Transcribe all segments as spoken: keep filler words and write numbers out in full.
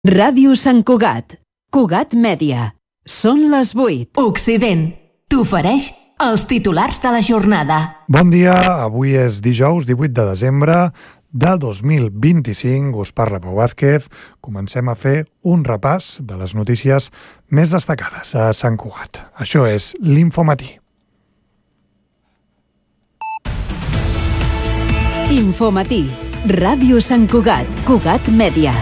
Ràdio Sant Cugat, Cugat Mèdia. Són les vuit. Occident t'ofereix els titulars de la jornada. Bon dia, avui és dijous divuit de desembre de dos mil vint-i-cinc. Us parla Pau Vázquez. Comencem a fer un repàs de les notícies més destacades a Sant Cugat. Això és l'Infomatí. Infomatí, Ràdio Sant Cugat, Cugat Mèdia.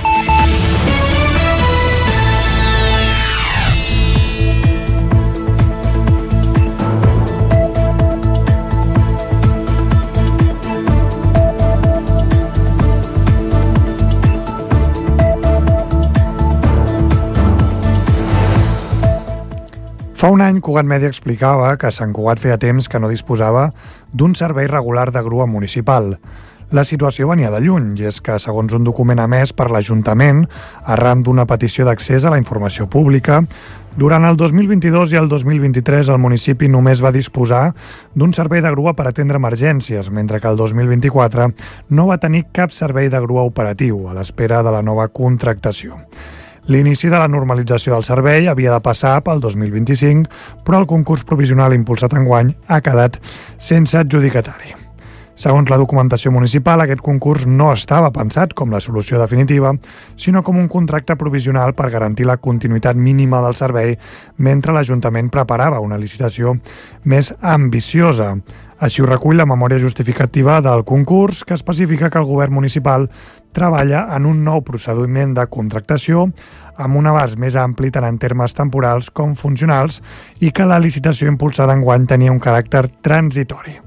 Fa un any, Cugat Mèdia explicava que Sant Cugat feia temps que no disposava d'un servei regular de grua municipal. La situació venia de lluny, i és que, segons un document emès per l'Ajuntament, arran d'una petició d'accés a la informació pública, durant el dos mil vint-i-dos i el dos mil vint-i-tres el municipi només va disposar d'un servei de grua per atendre emergències, mentre que el dos mil vint-i-quatre no va tenir cap servei de grua operatiu, a l'espera de la nova contractació. L'inici de la normalització del servei havia de passar pel dos mil vint-i-cinc, però el concurs provisional impulsat enguany ha quedat sense adjudicatari. Segons la documentació municipal, aquest concurs no estava pensat com la solució definitiva, sinó com un contracte provisional per garantir la continuïtat mínima del servei mentre l'Ajuntament preparava una licitació més ambiciosa. Així ho recull la memòria justificativa del concurs, que especifica que el govern municipal treballa en un nou procediment de contractació amb un abast més ampli tant en termes temporals com funcionals i que la licitació impulsada enguany tenia un caràcter transitori.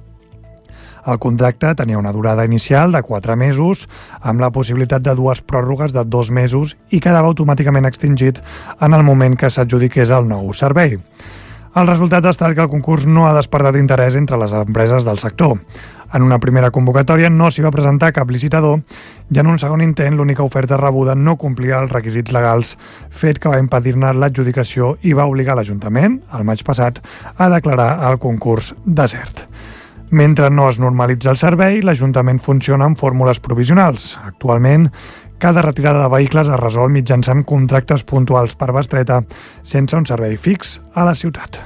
El contracte tenia una durada inicial de quatre mesos, amb la possibilitat de dues pròrrogues de dos mesos i quedava automàticament extingit en el moment que s'adjudiqués el nou servei. El resultat ha estat que el concurs no ha despertat interès entre les empreses del sector. En una primera convocatòria no s'hi va presentar cap licitador i en un segon intent l'única oferta rebuda no complia els requisits legals, fet que va impedir-ne l'adjudicació i va obligar l'Ajuntament, el maig passat, a declarar el concurs desert. Mentre no es normalitza el servei, l'Ajuntament funciona amb fórmules provisionals. Actualment, cada retirada de vehicles es resol mitjançant contractes puntuals per bestreta sense un servei fix a la ciutat.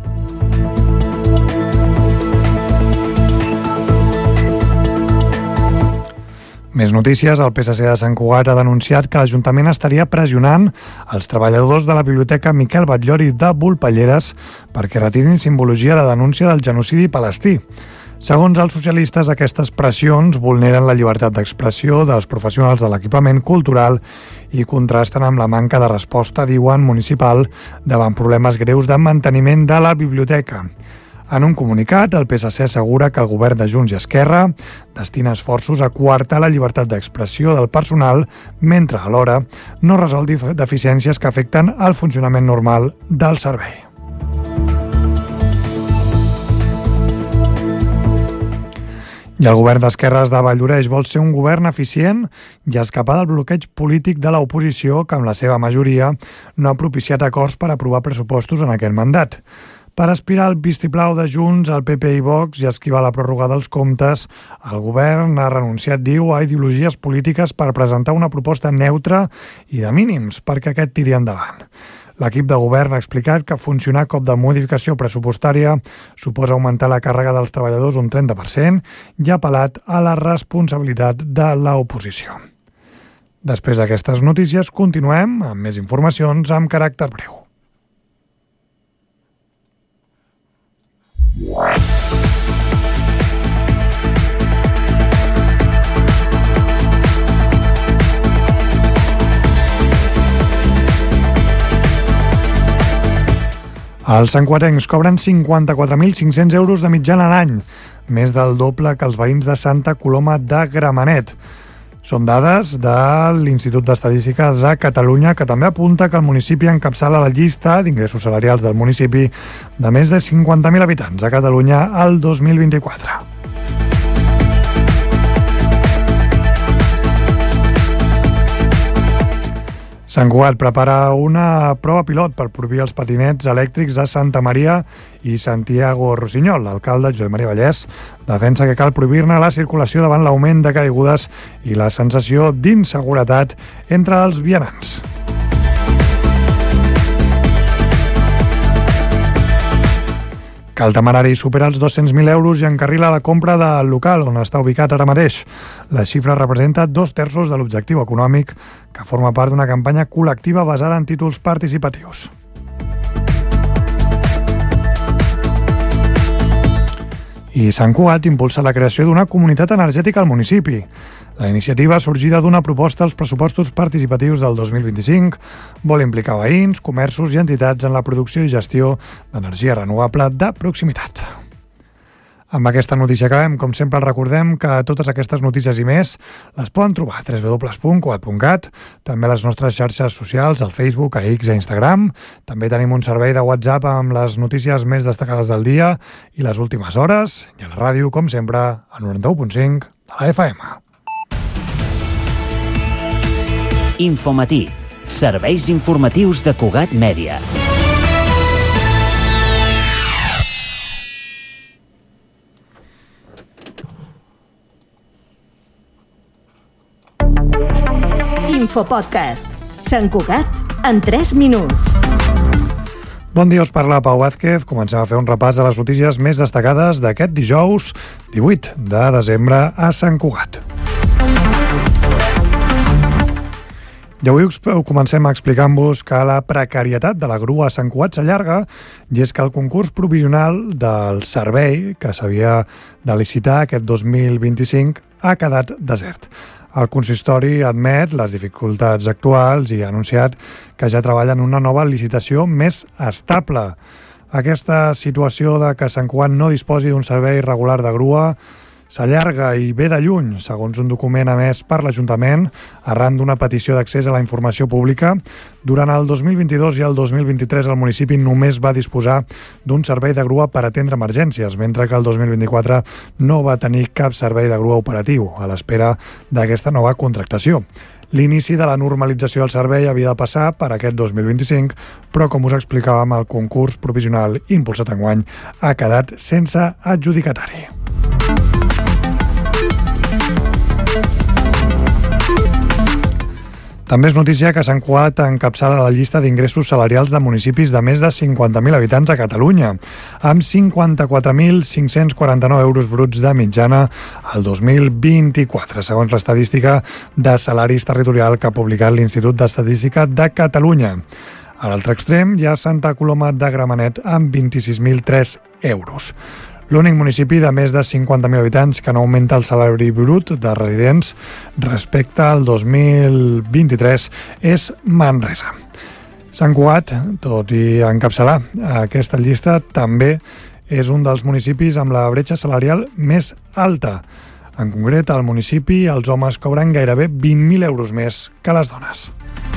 Més notícies. El P S C de Sant Cugat ha denunciat que l'Ajuntament estaria pressionant els treballadors de la Biblioteca Miquel Batllori de Volpelleres perquè retirin simbologia de denúncia del genocidi palestí. Segons els socialistes, aquestes pressions vulneren la llibertat d'expressió dels professionals de l'equipament cultural i contrasten amb la manca de resposta, diuen, municipal davant problemes greus de manteniment de la biblioteca. En un comunicat, el P S C assegura que el govern de Junts i Esquerra destina esforços a coartar la llibertat d'expressió del personal, mentre alhora no resol deficiències que afecten el funcionament normal del servei. I el govern d'esquerres de Valldoreix vol ser un govern eficient i escapar del bloqueig polític de l'oposició que, amb la seva majoria, no ha propiciat acords per aprovar pressupostos en aquest mandat. Per aspirar al vistiplau de Junts, el P P i Vox i esquivar la pròrroga dels comptes, el govern ha renunciat, diu, a ideologies polítiques per presentar una proposta neutra i de mínims perquè aquest tiri endavant. L'equip de govern ha explicat que funcionar a cop de modificació pressupostària suposa augmentar la càrrega dels treballadors un trenta per cent i ha apel·lat a la responsabilitat de l'oposició. Després d'aquestes notícies, continuem amb més informacions amb caràcter breu. Els santcuatencs cobren cinquanta-quatre mil cinc-cents euros de mitjana a l'any, més del doble que els veïns de Santa Coloma de Gramenet. Són dades de l'Institut d'Estadístiques de Catalunya, que també apunta que el municipi encapçala la llista d'ingressos salarials del municipi de més de cinquanta mil habitants a Catalunya el dos mil vint-i-quatre. Sant Cugat prepara una prova pilot per prohibir els patinets elèctrics a Santa Maria i Santiago Rossinyol. L'alcalde, Josep Maria Vallès, defensa que cal prohibir-ne la circulació davant l'augment de caigudes i la sensació d'inseguretat entre els vianants. Que el temerari supera els dos-cents mil euros i encarrila la compra del local on està ubicat ara mateix. La xifra representa dos terços de l'objectiu econòmic que forma part d'una campanya col·lectiva basada en títols participatius. I Sant Cugat impulsa la creació d'una comunitat energètica al municipi. La iniciativa, sorgida d'una proposta als pressupostos participatius del dos mil vint-i-cinc, vol implicar veïns, comerços i entitats en la producció i gestió d'energia renovable de proximitat. Amb aquesta notícia acabem. Com sempre, recordem que totes aquestes notícies i més les poden trobar a w w w punt cugat punt cat, també a les nostres xarxes socials, al Facebook, a X i a Instagram. També tenim un servei de WhatsApp amb les notícies més destacades del dia i les últimes hores, i a la ràdio, com sempre, al noranta-u punt cinc de la F M. Infomatí. Serveis informatius de Cugat Mèdia. Infopodcast. Sant Cugat en tres minuts. Bon dia, us parla Pau Vázquez. Comencem a fer un repàs de les notícies més destacades d'aquest dijous divuit de desembre a Sant Cugat. I avui us comencem explicant-vos que la precarietat de la grua a Sant Cugat s'allarga, i és que el concurs provisional del servei que s'havia de licitar aquest dos mil vint-i-cinc ha quedat desert. El consistori admet les dificultats actuals i ha anunciat que ja treballa en una nova licitació més estable. Aquesta situació de que Sant Cugat no disposi d'un servei regular de grua s'allarga i ve de lluny, segons un document emès per l'Ajuntament arran d'una petició d'accés a la informació pública. Durant el dos mil vint-i-dos i el dos mil vint-i-tres el municipi només va disposar d'un servei de grua per atendre emergències, mentre que el dos mil vint-i-quatre no va tenir cap servei de grua operatiu, a l'espera d'aquesta nova contractació. L'inici de la normalització del servei havia de passar per aquest dos mil vint-i-cinc, però, com us explicàvem, el concurs provisional impulsat enguany ha quedat sense adjudicatari. També és notícia que Sant Cugat encapçala la llista d'ingressos salarials de municipis de més de cinquanta mil habitants a Catalunya, amb cinquanta-quatre mil cinc-cents quaranta-nou euros bruts de mitjana el dos mil vint-i-quatre, segons l'estadística de salaris territorial que ha publicat l'Institut d'Estadística de Catalunya. A l'altre extrem hi ha Santa Coloma de Gramenet amb vint-i-sis mil tres euros. L'únic municipi de més de cinquanta mil habitants que no augmenta el salari brut de residents respecte al dos mil vint-i-tres és Manresa. Sant Cugat, tot i encapçalar aquesta llista, també és un dels municipis amb la bretxa salarial més alta. En concret, al municipi els homes cobren gairebé vint mil euros més que les dones.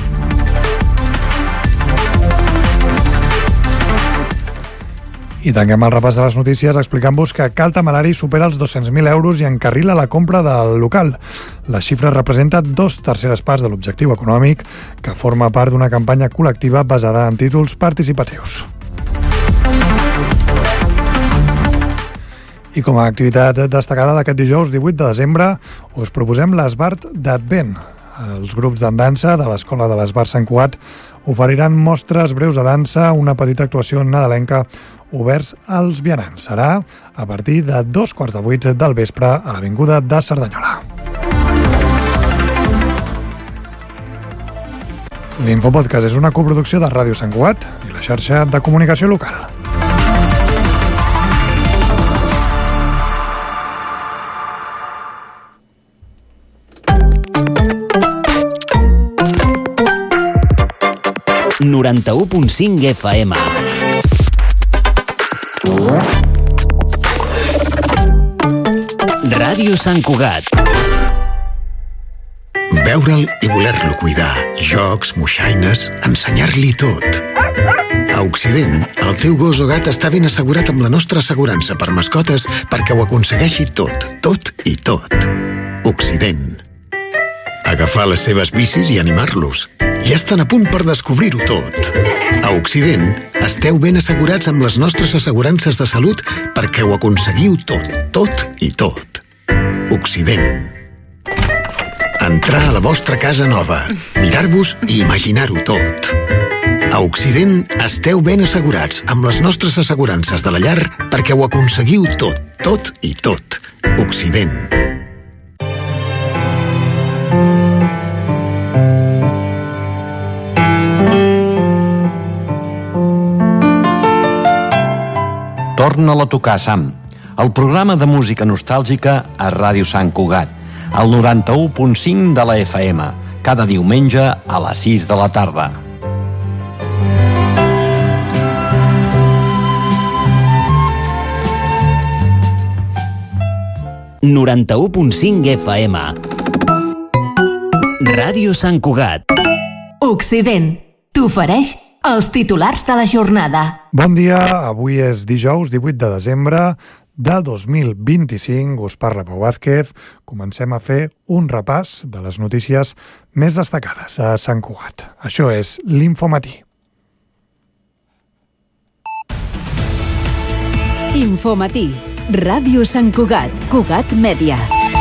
I tanquem el repàs de les notícies explicant-vos que Cal Temerari supera els dos-cents mil euros i encarrila la compra del local. La xifra representa dos terceres parts de l'objectiu econòmic que forma part d'una campanya col·lectiva basada en títols participatius. I com a activitat destacada d'aquest dijous divuit de desembre us proposem l'Esbart d'Advent. Els grups de dansa de l'Escola de l'Esbart Sant Cugat oferiran mostres breus de dansa, una petita actuació nadalenca oberts als vianants. Serà a partir de dos quarts de vuit del vespre a l'Avinguda de Cerdanyola. L'Infopodcast és una coproducció de Ràdio Sant Cugat i la xarxa de comunicació local. noranta-u punt cinc F M. Ràdio Sant Cugat. Veure'l i voler-lo cuidar. Jocs, moixaines, ensenyar-li tot. A Occident, el teu gos o gat està ben assegurat amb la nostra assegurança per mascotes perquè ho aconsegueixi tot, tot i tot. Occident. agafar les seves bicis i animar-los. Ja estan a punt per descobrir-ho tot. A Occident, esteu ben assegurats amb les nostres assegurances de salut perquè ho aconseguiu tot, tot i tot. Occident. Entrar a la vostra casa nova, mirar-vos i imaginar-ho tot. A Occident esteu ben assegurats amb les nostres assegurances de la llar perquè ho aconseguiu tot, tot i tot. Occident. Torna-la a tocar, Sam. El programa de música nostàlgica a Ràdio Sant Cugat, al noranta-u punt cinc de la F M, cada diumenge a les sis de la tarda. noranta-u punt cinc F M. Ràdio Sant Cugat. Occident t'ofereix els titulars de la jornada. Bon dia, avui és dijous divuit de desembre de dos mil vint-i-cinc. Us parla Pau Vázquez. Comencem a fer un repàs de les notícies més destacades a Sant Cugat. Això és l'Infomatí. Infomatí. Ràdio Sant Cugat. Cugat Mèdia.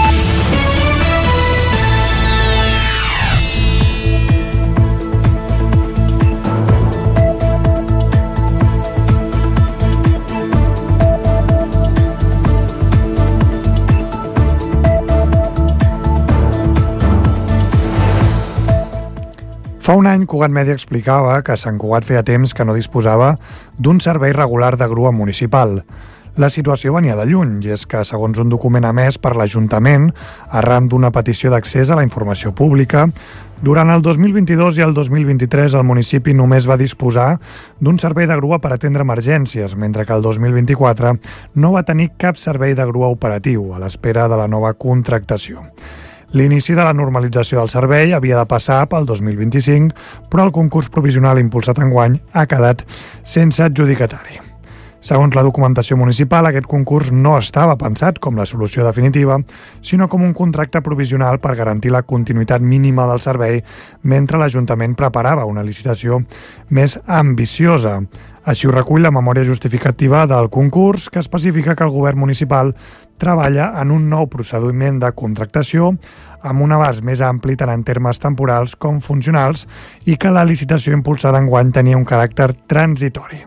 Fa un any, Cugat Mèdia explicava que Sant Cugat feia temps que no disposava d'un servei regular de grua municipal. La situació venia de lluny, i és que, segons un document emès per l'Ajuntament, arran d'una petició d'accés a la informació pública, durant el dos mil vint-i-dos i el dos mil vint-i-tres el municipi només va disposar d'un servei de grua per atendre emergències, mentre que el dos mil vint-i-quatre no va tenir cap servei de grua operatiu, a l'espera de la nova contractació. L'inici de la normalització del servei havia de passar pel dos mil vint-i-cinc, però el concurs provisional impulsat enguany ha quedat sense adjudicatari. Segons la documentació municipal, aquest concurs no estava pensat com la solució definitiva, sinó com un contracte provisional per garantir la continuïtat mínima del servei mentre l'Ajuntament preparava una licitació més ambiciosa. Així ho recull la memòria justificativa del concurs, que especifica que el govern municipal treballa en un nou procediment de contractació amb un abast més ampli tant en termes temporals com funcionals i que la licitació impulsada enguany tenia un caràcter transitori.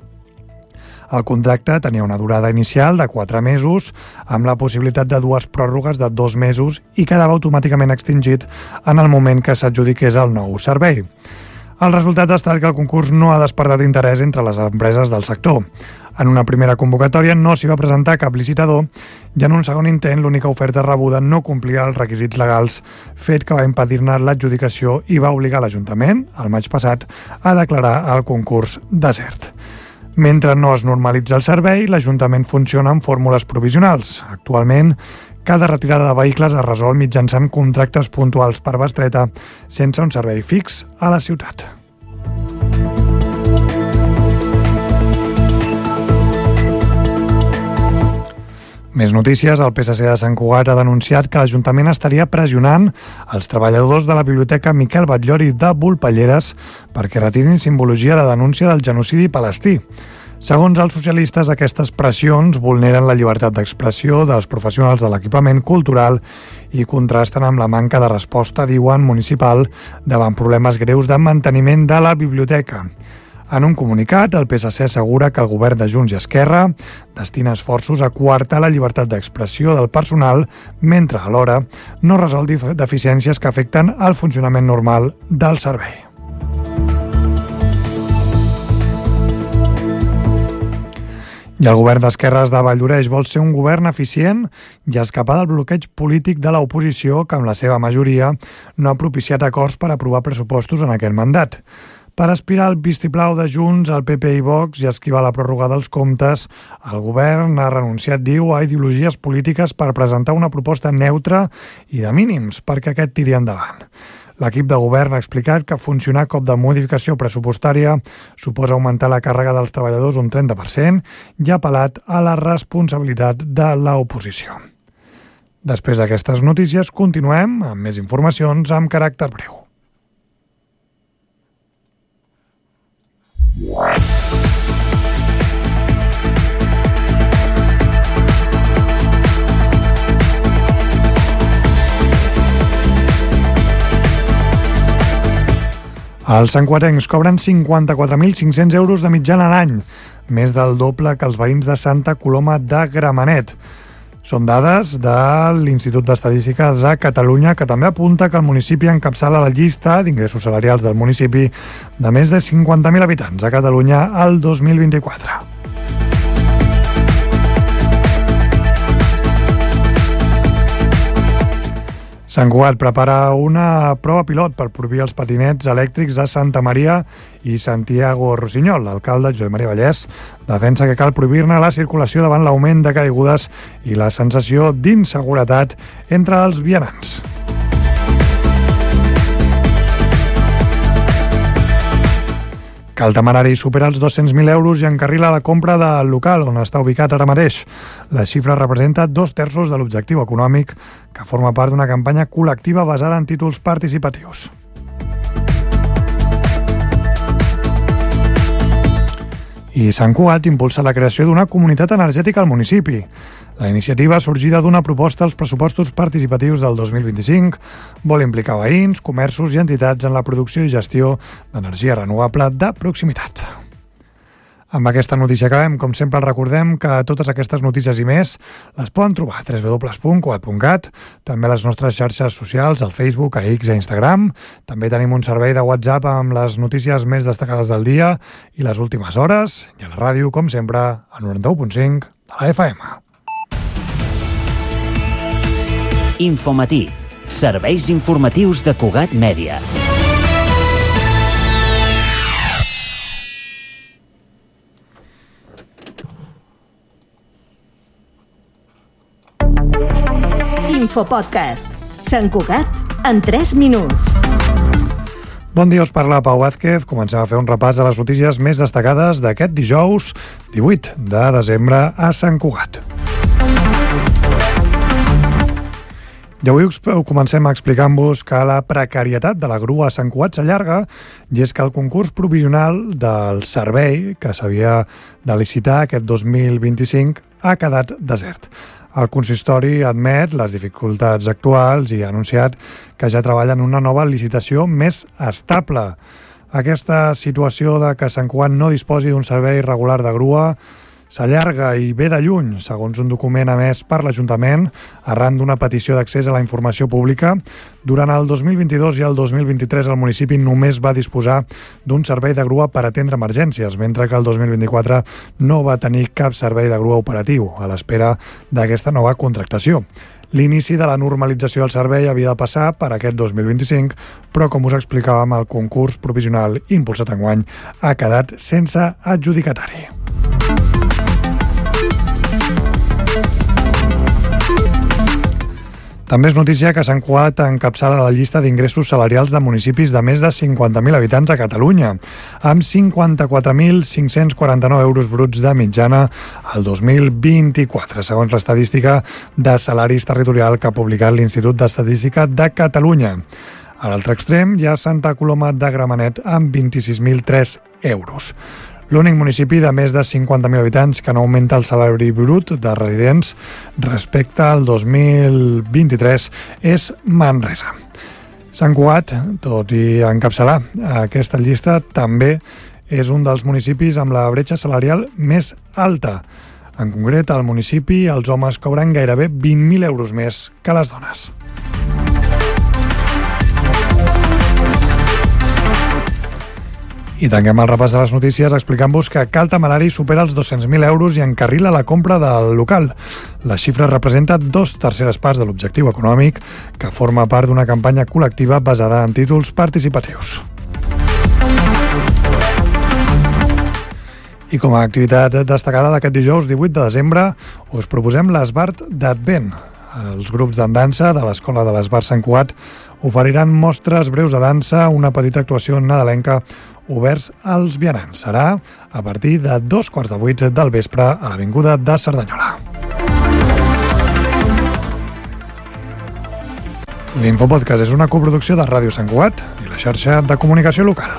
El contracte tenia una durada inicial de quatre mesos, amb la possibilitat de dues pròrrogues de dos mesos i quedava automàticament extingit en el moment que s'adjudiqués el nou servei. El resultat ha estat que el concurs no ha despertat interès entre les empreses del sector. En una primera convocatòria no s'hi va presentar cap licitador i en un segon intent l'única oferta rebuda no complia els requisits legals, fet que va impedir-ne l'adjudicació i va obligar l'Ajuntament, el maig passat, a declarar el concurs desert. Mentre no es normalitza el servei, l'Ajuntament funciona amb fórmules provisionals. Actualment, cada retirada de vehicles es resol mitjançant contractes puntuals per bestreta sense un servei fix a la ciutat. Més notícies. El P S C de Sant Cugat ha denunciat que l'Ajuntament estaria pressionant els treballadors de la Biblioteca Miquel Batllori de Volpelleres perquè retirin simbologia de denúncia del genocidi palestí. Segons els socialistes, aquestes pressions vulneren la llibertat d'expressió dels professionals de l'equipament cultural i contrasten amb la manca de resposta, diuen, municipal davant problemes greus de manteniment de la biblioteca. En un comunicat, el P S C assegura que el govern de Junts i Esquerra destina esforços a coartar la llibertat d'expressió del personal mentre, alhora, no resol deficiències que afecten el funcionament normal del servei. I el govern d'esquerres de Valldoreix vol ser un govern eficient i escapar del bloqueig polític de l'oposició que, amb la seva majoria, no ha propiciat acords per aprovar pressupostos en aquest mandat. Per aspirar al vistiplau de Junts, el P P i Vox i esquivar la pròrroga dels comptes, el govern ha renunciat, diu, a ideologies polítiques per presentar una proposta neutra i de mínims perquè aquest tiri endavant. L'equip de govern ha explicat que funcionar cop de modificació pressupostària suposa augmentar la càrrega dels treballadors un trenta per cent i ha apel·lat a la responsabilitat de l'oposició. Després d'aquestes notícies, continuem amb més informacions amb caràcter breu. Els santcugatencs cobren cinquanta-quatre mil cinc-cents euros de mitjana a l'any, més del doble que els veïns de Santa Coloma de Gramenet. Són dades de l'Institut d'Estadística de Catalunya, que també apunta que el municipi encapçala la llista d'ingressos salarials del municipi de més de cinquanta mil habitants a Catalunya el dos mil vint-i-quatre. Sant Cugat prepara una prova pilot per prohibir els patinets elèctrics a Santa Maria i Santiago Rossinyol. L'alcalde, Josep Maria Vallès, defensa que cal prohibir-ne la circulació davant l'augment de caigudes i la sensació d'inseguretat entre els vianants. Que el temerari supera els dos-cents mil euros i encarrila la compra del local on està ubicat ara mateix. La xifra representa dos terços de l'objectiu econòmic que forma part d'una campanya col·lectiva basada en títols participatius. I Sant Cugat impulsa la creació d'una comunitat energètica al municipi. La iniciativa, sorgida d'una proposta als pressupostos participatius del dos mil vint-i-cinc, vol implicar veïns, comerços i entitats en la producció i gestió d'energia renovable de proximitat. Amb aquesta notícia acabem. Com sempre, recordem que totes aquestes notícies i més les poden trobar a w w w punt cugat punt cat, també a les nostres xarxes socials, al Facebook, a X i a Instagram. També tenim un servei de WhatsApp amb les notícies més destacades del dia i les últimes hores, i a la ràdio, com sempre, al noranta-u punt cinc de la F M. Infomatí. Serveis informatius de Cugat Mèdia. Infopodcast. Sant Cugat en tres minuts. Bon dia, us parla Pau Vázquez. Comencem a fer un repàs a les notícies més destacades d'aquest dijous divuit de desembre a Sant Cugat. I avui us comencem explicant-vos que la precarietat de la grua a Sant Cugat s'allarga, i és que el concurs provisional del servei que s'havia de licitar aquest dos mil vint-i-cinc ha quedat desert. El consistori admet les dificultats actuals i ha anunciat que ja treballa en una nova licitació més estable. Aquesta situació de que Sant Cugat no disposi d'un servei regular de grua s'allarga i ve de lluny, segons un document emès per l'Ajuntament, arran d'una petició d'accés a la informació pública. Durant el dos mil vint-i-dos i el dos mil vint-i-tres el municipi només va disposar d'un servei de grua per atendre emergències, mentre que el dos mil vint-i-quatre no va tenir cap servei de grua operatiu, a l'espera d'aquesta nova contractació. L'inici de la normalització del servei havia de passar per aquest dos mil vint-i-cinc, però, com us explicàvem, el concurs provisional impulsat enguany ha quedat sense adjudicatari. També és notícia que Sant Cugat encapçala la llista d'ingressos salarials de municipis de més de cinquanta mil habitants a Catalunya, amb cinquanta-quatre mil cinc-cents quaranta-nou euros bruts de mitjana al dos mil vint-i-quatre, segons l'estadística de salaris territorial que ha publicat l'Institut d'Estadística de Catalunya. A l'altre extrem hi ha Santa Coloma de Gramenet amb vint-i-sis mil tres euros. L'únic municipi de més de cinquanta mil habitants que no augmenta el salari brut de residents respecte al dos mil vint-i-tres és Manresa. Sant Cugat, tot i encapçalar aquesta llista, també és un dels municipis amb la bretxa salarial més alta. En concret, al municipi els homes cobren gairebé vint mil euros més que les dones. I tanquem el repàs de les notícies explicant-vos que Cal Temerari supera els dos-cents mil euros i encarrila la compra del local. La xifra representa dos terceres parts de l'objectiu econòmic que forma part d'una campanya col·lectiva basada en títols participatius. I com a activitat destacada d'aquest dijous divuit de desembre us proposem l'Esbart d'Advent. Els grups de dansa de l'Escola de l'Esbart Sant Cugat oferiran mostres breus de dansa, una petita actuació nadalenca oberts als vianants. Serà a partir de dos quarts de vuit del vespre a l'Avinguda de Cerdanyola. L'Infopodcast és una coproducció de Ràdio Sant Cugat i la xarxa de comunicació local.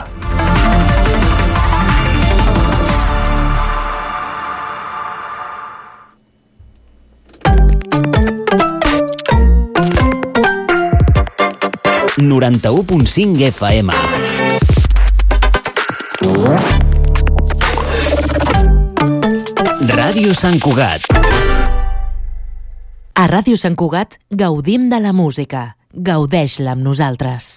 noranta-u punt cinc F M. Ràdio Sant Cugat. A Ràdio Sant Cugat gaudim de la música. Gaudeix-la amb nosaltres.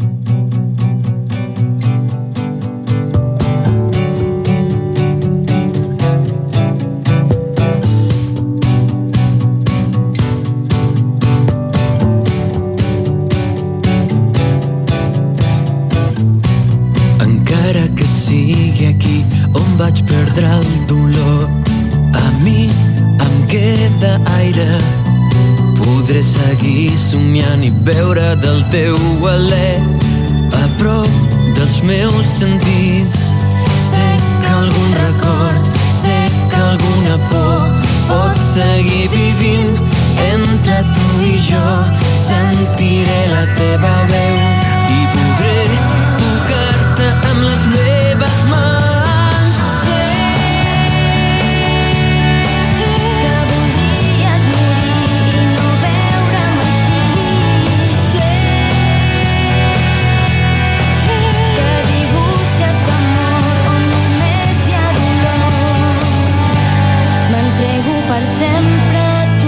Encara que sigui aquí on vaig perdre el dolor, a mi em queda aire. Podré seguir somiant i beure del teu alè a prop dels meus sentits. Sé que algun record, sé que alguna por pot seguir vivint entre tu i jo. Sentiré la teva veu i podré tocar-te amb les meves mans. Per sempre a tu.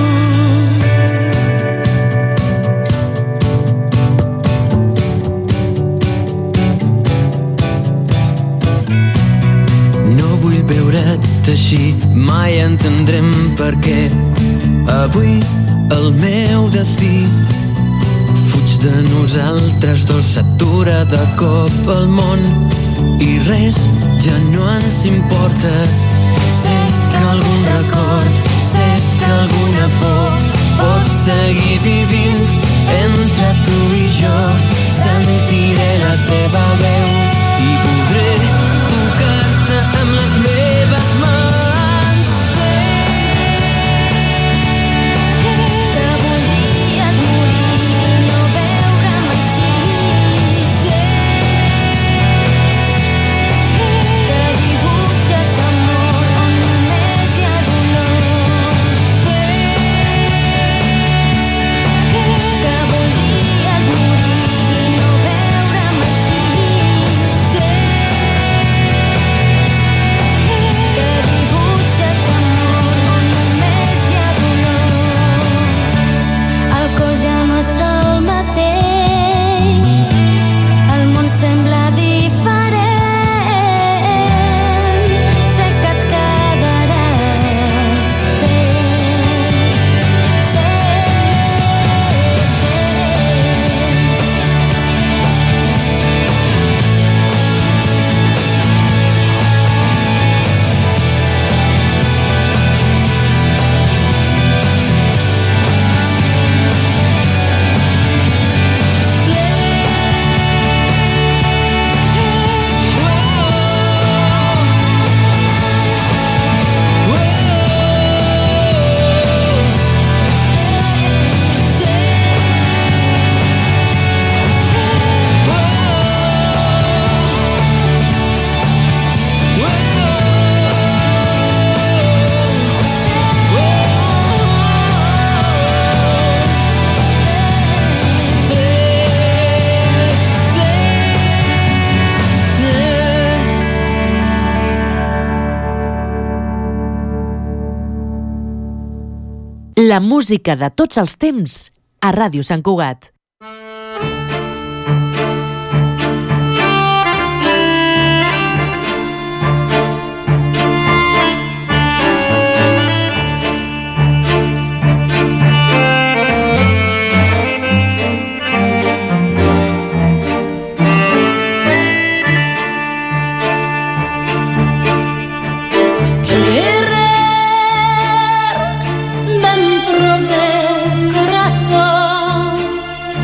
No vull veure't així, mai entendrem per què. Avui el meu destí fuig de nosaltres dos, s'atura de cop el món i res ja no ens importa. Sé que algun record, sé que alguna por pot seguir vivint entre tu i jo. Sentiré la teva veu i podré tocar-te amb les meves mans. Sé que voldries morir i no veure'm així. Sé que dibuixes amor on només hi ha dolor. Sé que voldries morir i no veure'm així. Sé que dibuixes amor on només hi ha dolor. El cos ja no és el mateix, el món sembla diferent. Sé que et quedaràs, sé, sé, sé. La música de tots els temps a Ràdio Sant Cugat. Querer dentro del corazón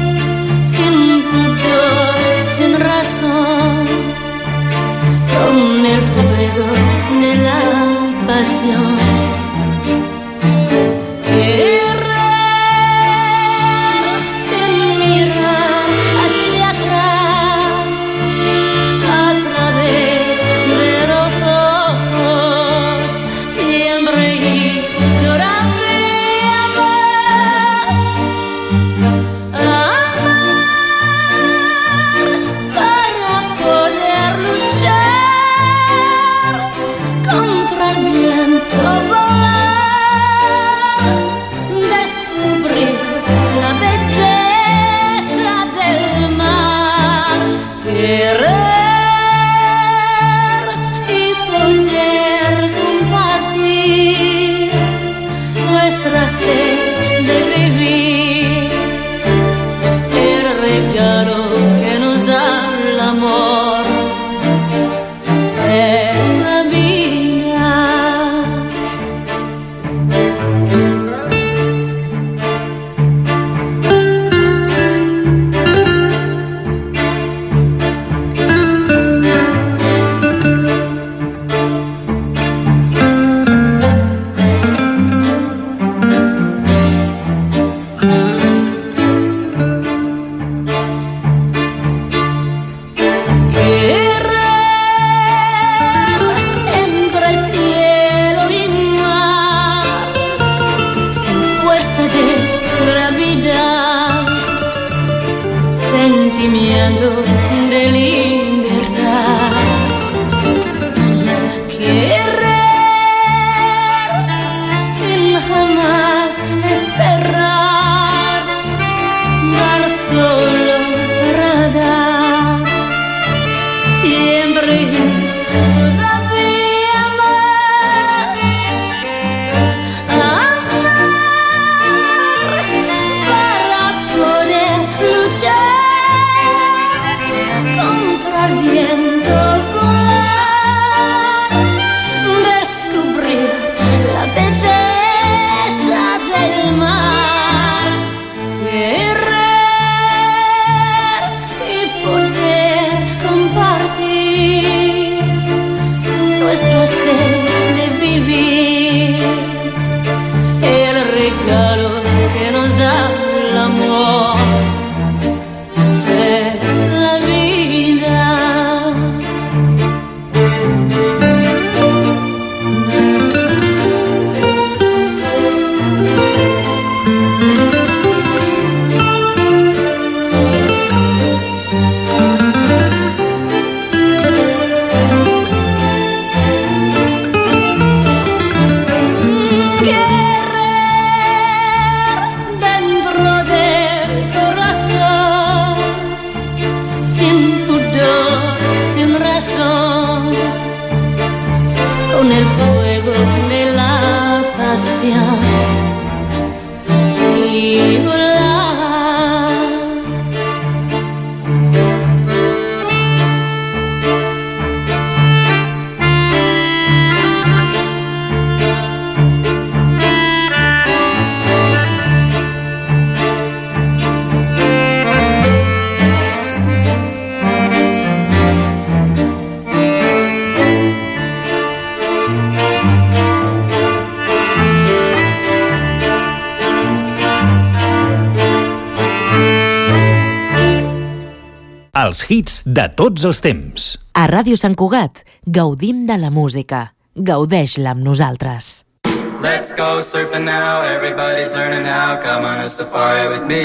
Els hits de tots els temps. A Ràdio Sant Cugat gaudim de la música. Gaudeix-la amb nosaltres. Let's go surfing now, everybody's learning now. Come on a safari with me.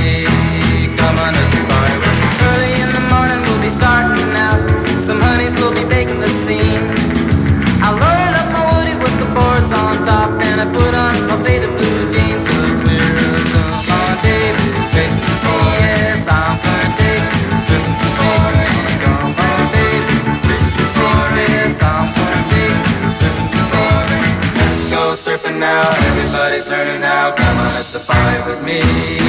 Come on a safari with me. Early in the morning we'll be starting out. Some honeys will be baking the scene. I loaded up my woody with the boards on top, and I put on my faded blue jeans. Cause we're gonna take straight to sea. Yes, I'm gonna take surfing safari. Gonna take straight to sea. Yes, I'm gonna take surfing safari. Let's go surfing now, everybody's learning now. Come on a safari with me.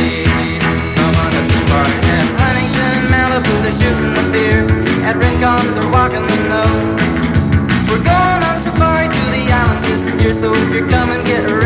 Come on a safari. At Huntington and Malibu they're shooting the beer. At Rincon they're walking the nose. We're going on safari to the islands this year, so if you're coming, get ready.